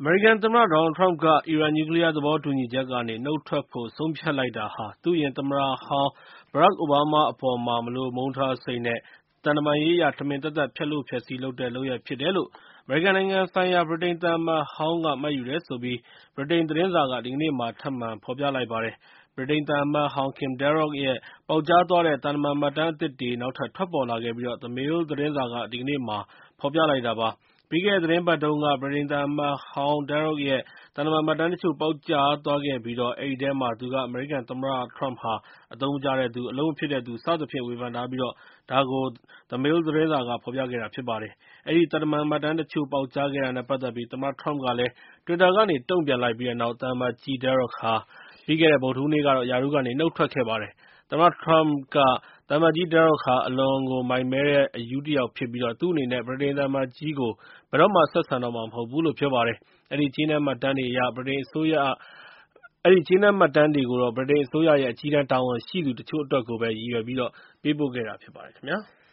မေရိကန်သမ္မတ Donald Trump က အီရန် နျူကလီးယား သဘောတူညီချက်ကနေ နုတ်ထွက်ဖို့ ဆုံးဖြတ်လိုက်တာဟာ သူ့အရင် သမ္မတဟောင်း Barack Obama အပေါ်မှာ မလိုမုန်းထားစိတ်နဲ့ သံတမန်ရေးအရ ထမင်သက်သက် ဖျက်လိုဖျက်ဆီးလုပ်တဲ့ လုပ်ရပ်ဖြစ်တယ်လို့ အမေရိကန်နိုင်ငံဆိုင်ရာ ဗြိတိန်သံအမတ်ဟောင်းက မှတ်ယူတယ်ဆိုပြီး ဗြိတိန်သတင်းစာက ဒီကနေ့မှာ ထပ်မံဖော်ပြလိုက်ပါတယ်။ ဗြိတိန်သံအမတ်ဟောင်း Kim Darroch ရဲ့ ပေါက်ကြားသွားတဲ့ သံတမန်မှတ်တမ်းအသစ်တွေ နောက်ထပ် ထွက်ပေါ်လာခဲ့ပြီး The Mail သတင်းစာက ဒီကနေ့မှာ ဖော်ပြလိုက်တာပါ။ ပြီးခဲ့တဲ့ သီတင်းပတ်တုန်းက ဗြိတိန်သံအမတ်ဟောင်း Darroch ရဲ့ သံတမန်မှတ်တမ်းတချို့ ပေါက်ကြားသွားခဲ့ပြီး အဲဒီထဲမှာ သူက အမေရိကန်သမ္မတ Trump ဟာ အသုံးမကျတဲ့သူ၊ အလုပ်မဖြစ်တဲ့သူ စသဖြင့် ဝေဖန်ထားပြီး ဒါကို The Mail သတင်းစာက ဖော်ပြခဲ့တာဖြစ်ပါတယ်။ အဲဒီ သံတမန်မှတ်တမ်းတချို့ ပေါက်ကြားခဲ့တာနဲ့ ပတ်သက်ပြီး သမ္မတ Trump ကလည်း Twitter ကနေ တုံ့ပြန်လိုက်ပြီးတဲ့နောက် သံအမတ်ကြီး Darroch ဟာ ပြီးခဲ့တဲ့ ဗုဒ္ဓဟူးနေ့ကတော့ ရာထူးကနေ နုတ်ထွက်ခဲ့ပါတယ်။ သမ္မတ Trump က သံအမတ်ကြီး Darroch ဟာ အလွန်ကို မိုက်မဲတဲ့ အရူးတယောက်ဖြစ်ပြီး သူ့အနေနဲ့ ဗြိတိန်သံအမတ်ကြီးကို ဘယ်တော့မှ ဆက်ဆံတော့မှာ မဟုတ်ဘူးလို့ ပြောပါတယ်။ အဲဒီ ကြေးနန်းမှတ်တမ်းတွေကို ဗြိတိန်အစိုးရရဲ့ အကြီးတန်းတာဝန်ရှိသူတချို့အတွက်ကိုပဲ ရည်ရွယ်ပြီး ပေးပို့ခဲ့တာဖြစ်ပါတယ်ခင်ဗျာ။